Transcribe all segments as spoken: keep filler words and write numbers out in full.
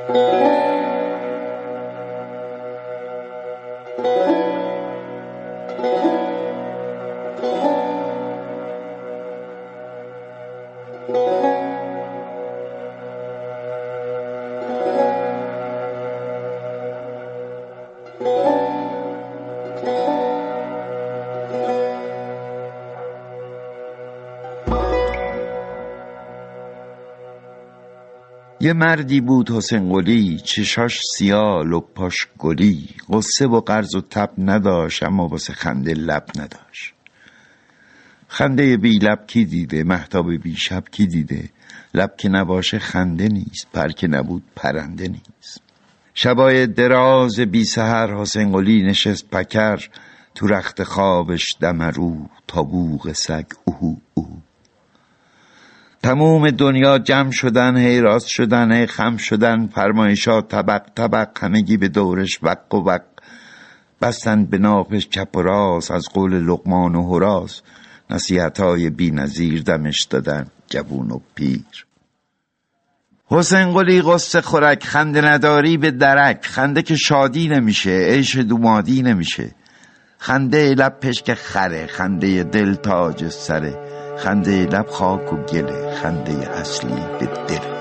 یه مردی بود حسین قلی، چشاش سیاه لپاش گلی، قصه و قرض و تب نداشت اما واسه خنده لب نداشت. خنده بی لب کی دیده، مهتاب بی شب کی دیده، لب که نباشه خنده نیست، پر که نبود پرنده نیست. شبای دراز بی سحر حسین قلی نشست پکر، تو رخت خوابش دمرو تا بوق سگ اوهو اوهو. تموم دنیا جمع شدن، هی راست شدن هی خم شدن، فرمایشات طبق طبق همگی به دورش وق و وق. بستن به ناپش چپ و راست از قول لقمان و هراس، نصیحتای بی نظیر دمش دادن جوون و پیر. حسین قلی قصه خورک، خنده نداری به درک، خنده که شادی نمیشه عیش دومادی نمیشه. خنده لب پشک خره، خنده دل تاج سره، خنده لب خاک و گله، خنده اصلی به دل.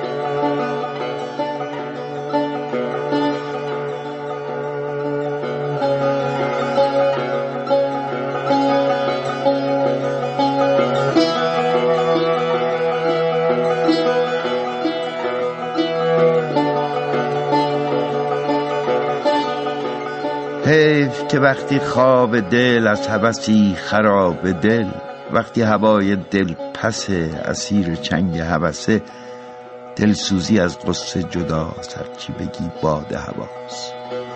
حیف که وقتی خواب دل از هوسی خراب دل، وقتی هوای دل پسه اسیر چنگ هوسه، دلسوزی از قصه جداست، هرچی بگی باد هواست.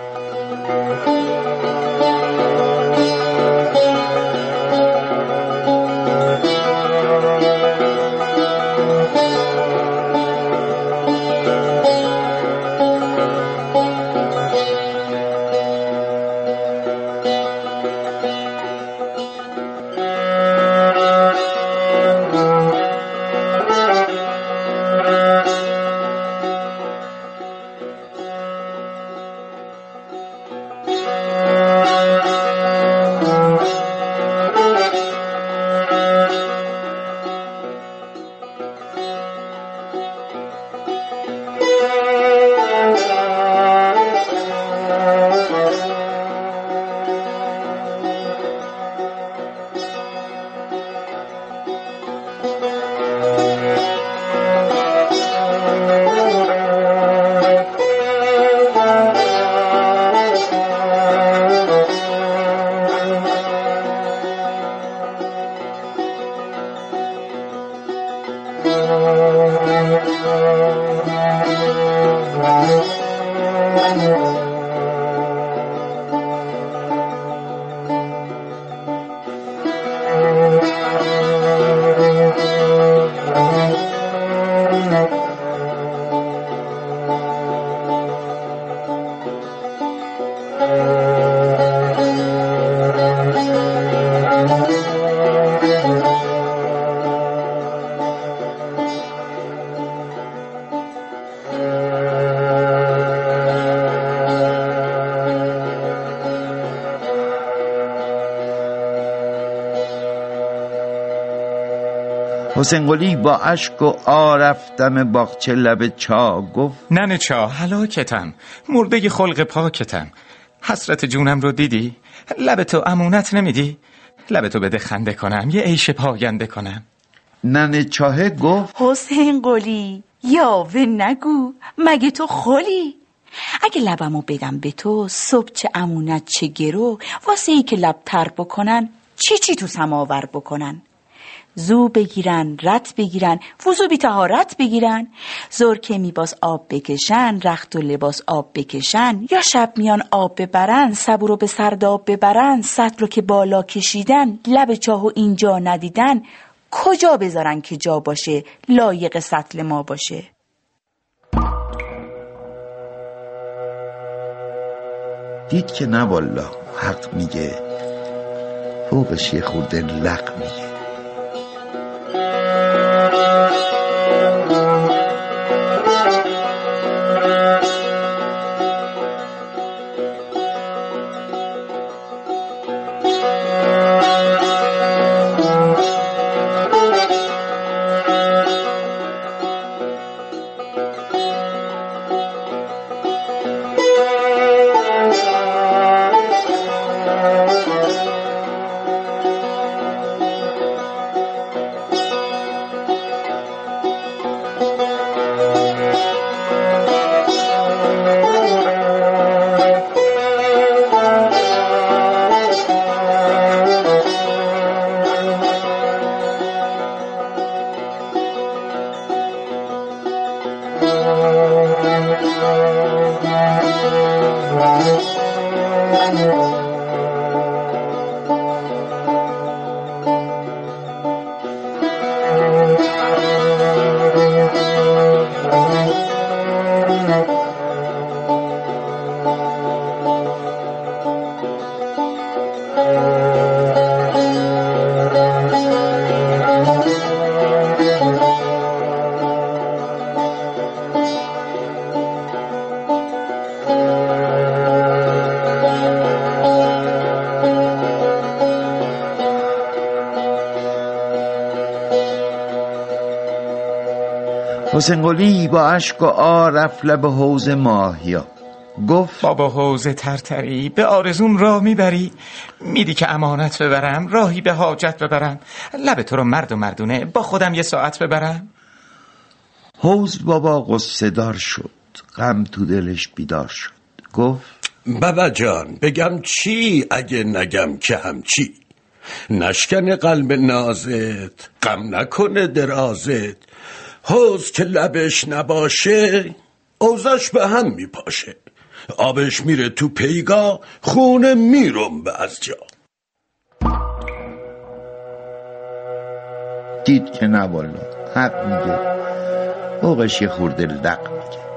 حسین قلی با اشک و آرفتم باغچه لب چا گفت ننه چا هلاکتم، مرده خلق پاکتم. حسرت جونم رو دیدی؟ لب تو امونت نمیدی؟ لب تو بده خنده کنم، یه عیش پاینده کنم. ننه چاه گفت حسین قلی یاوه نگو، مگه تو خلی؟ اگه لبمو بدم به تو، صبح چه امونت چه گرو، واسه ای که لب تر بکنن چی چی تو سماور بکنن. زو بگیرن رت بگیرن، وضو بی طهارت بگیرن، زور که میباس آب بکشن، رخت و لباس آب بکشن، یا شب میان آب ببرن، صبور رو به سرداب ببرن، سطل رو که بالا کشیدن، لب چاهو اینجا ندیدن، کجا بذارن که جا باشه لایق سطل ما باشه؟ دید که نه والله حق میگه، فوقش یه خورده لق میگه. حسین قلی با اشک و آه رفت لب حوض ماهیا. گفت بابا حوض ترتری به آرزوم راه میبری، میدی که امانت ببرم، راهی به حاجت ببرم، لب تو رو مرد و مردونه با خودم یه ساعت ببرم. حوض بابا قصه دار شد، غم تو دلش بیدار شد. گفت بابا جان بگم چی اگه نگم که هم چی، نشکن قلب نازت، غم نکنه درازت، حوض که لبش نباشه اوزش به هم میپاشه، آبش میره تو پیگاه، خونه میرنبه از جا. دید که نه والا حق میگه، فوقش یه خورده لق میگه.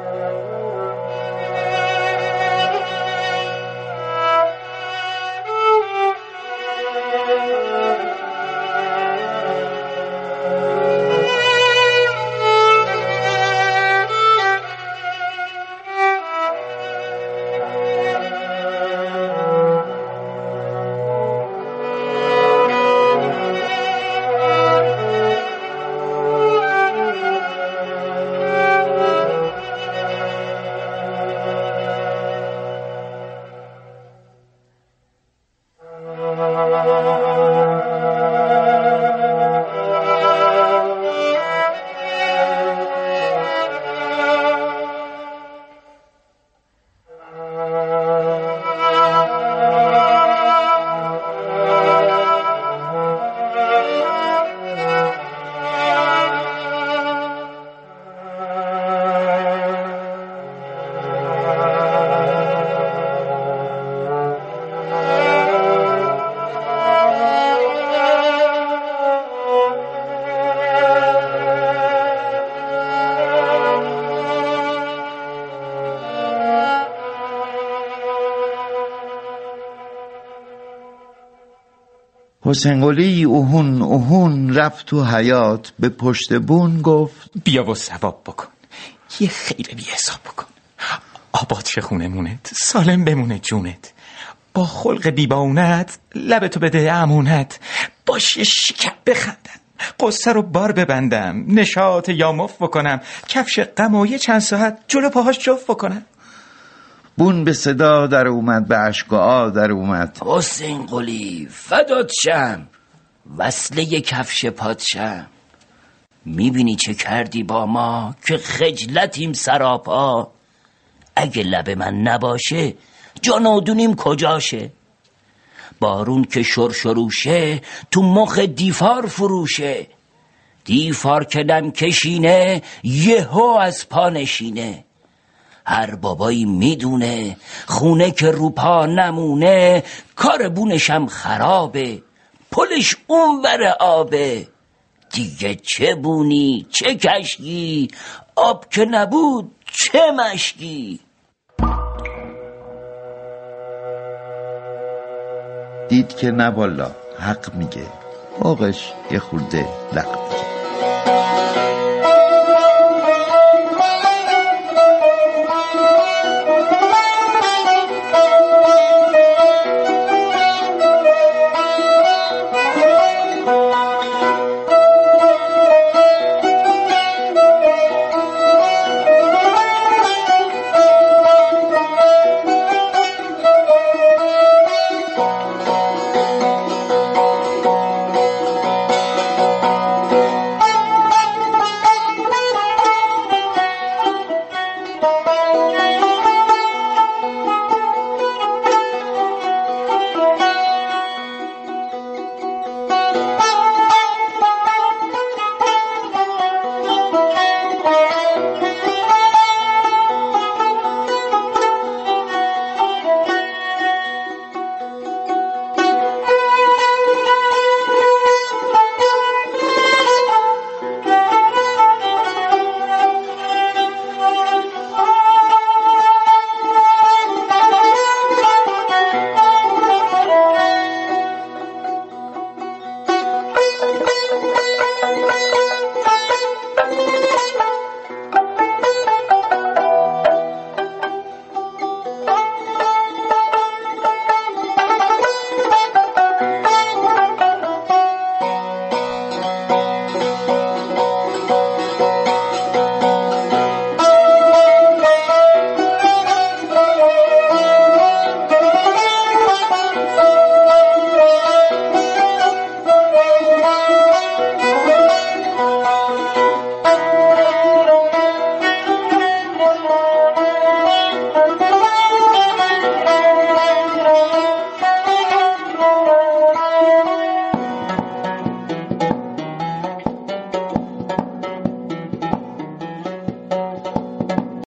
حسین قلی اوهون اوهون رفت تو حیاط، به پشت بون گفت بیا و ثواب بکن، یه خیر بی حساب بکن، آباد شه خونمونت، سالم بمونه جونت، با خلق بیباونت لبتو بده امونت، باش یه شکم بخندم، قصه رو بار ببندم، نشاط یا مف بکنم، کفش غم و یه چند ساعت جلو پاهاش جف بکنم. بون به صدا در اومد، به اشک و آه در اومد. حسین قلی فدات شم، وصله ی کفش پات شم، میبینی چه کردی با ما که خجلتیم سراپا، اگه لب من نباشه جانادونیم کجاشه، بارون که شرشروشه تو مخ دیفار فروشه، دیفار که دم کشینه یهو از پا نشینه، هر بابایی میدونه خونه که رو پا نمونه، کار بونشم خرابه، پلش اونور آبه، دیگه چه بونی چه کشکی، آب که نبود چه مشکی. دید که نه والا حق میگه، فوقش یه خورده لق میگه.